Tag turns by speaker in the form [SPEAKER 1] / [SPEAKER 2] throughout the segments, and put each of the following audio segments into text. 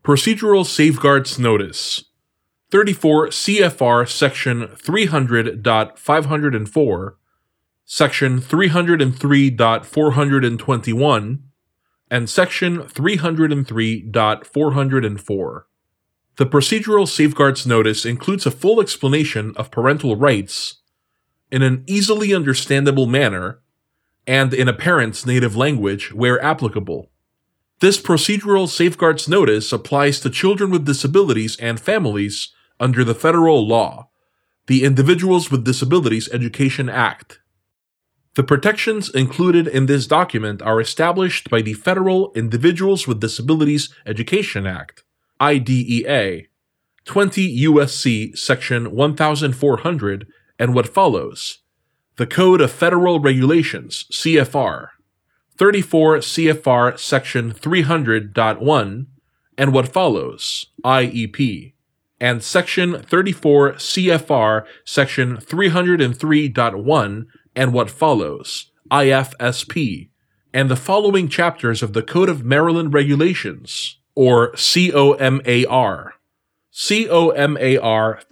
[SPEAKER 1] Procedural Safeguards Notice 34 CFR Section 300.504, Section 303.421, and Section 303.404. The Procedural Safeguards Notice includes a full explanation of parental rights in an easily understandable manner and in a parent's native language where applicable. This Procedural Safeguards Notice applies to children with disabilities and families under the federal law, the Individuals with Disabilities Education Act. The protections included in this document are established by the Federal Individuals with Disabilities Education Act, IDEA, 20 U.S.C. Section 1400 and what follows, the Code of Federal Regulations, CFR, 34 CFR Section 300.1 and what follows, IEP, and Section 34 CFR Section 303.1 and what follows, IFSP, and the following chapters of the Code of Maryland Regulations, or COMAR. COMAR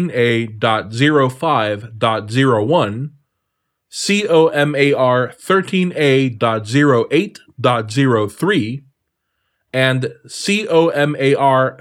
[SPEAKER 1] 13A.05.01, COMAR 13A.08.03, and COMAR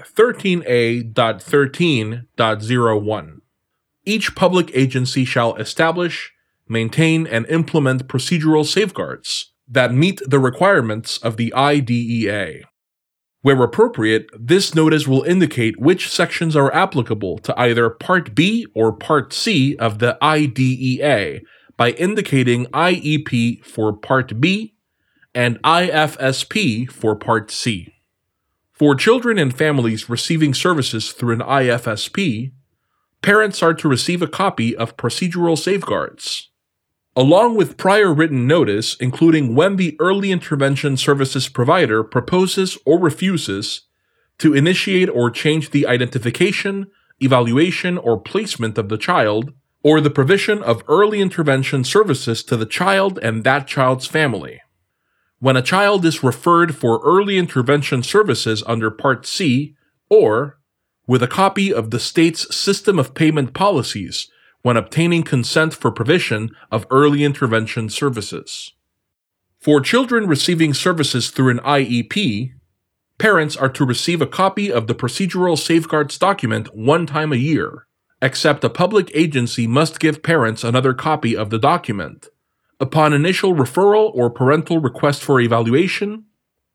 [SPEAKER 1] 13A.13.01. Each public agency shall establish, maintain, and implement procedural safeguards that meet the requirements of the IDEA. Where appropriate, this notice will indicate which sections are applicable to either Part B or Part C of the IDEA by indicating IEP for Part B and IFSP for Part C. For children and families receiving services through an IFSP, parents are to receive a copy of procedural safeguards, along with prior written notice including when the early intervention services provider proposes or refuses to initiate or change the identification, evaluation, or placement of the child, or the provision of early intervention services to the child and that child's family. When a child is referred for early intervention services under Part C, or with a copy of the state's system of payment policies when obtaining consent for provision of early intervention services. For children receiving services through an IEP, parents are to receive a copy of the procedural safeguards document one time a year, except a public agency must give parents another copy of the document upon initial referral or parental request for evaluation,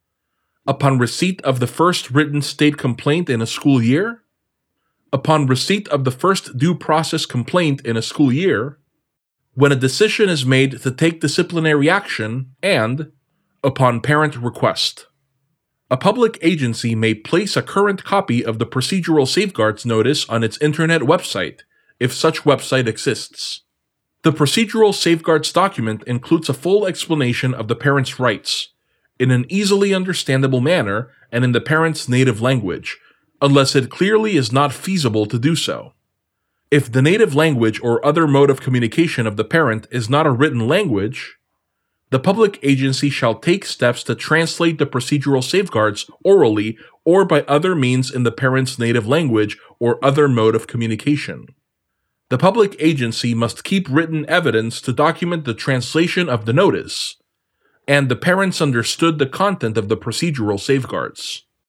[SPEAKER 1] upon receipt of the first written state complaint in a school year, upon receipt of the first due process complaint in a school year, when a decision is made to take disciplinary action, and upon parent request. A public agency may place a current copy of the Procedural Safeguards Notice on its internet website, if such website exists. The Procedural Safeguards document includes a full explanation of the parent's rights, in an easily understandable manner and in the parent's native language, unless it clearly is not feasible to do so. If the native language or other mode of communication of the parent is not a written language, the public agency shall take steps to translate the procedural safeguards orally or by other means in the parent's native language or other mode of communication. The public agency must keep written evidence to document the translation of the notice, and the parents understood the content of the procedural safeguards.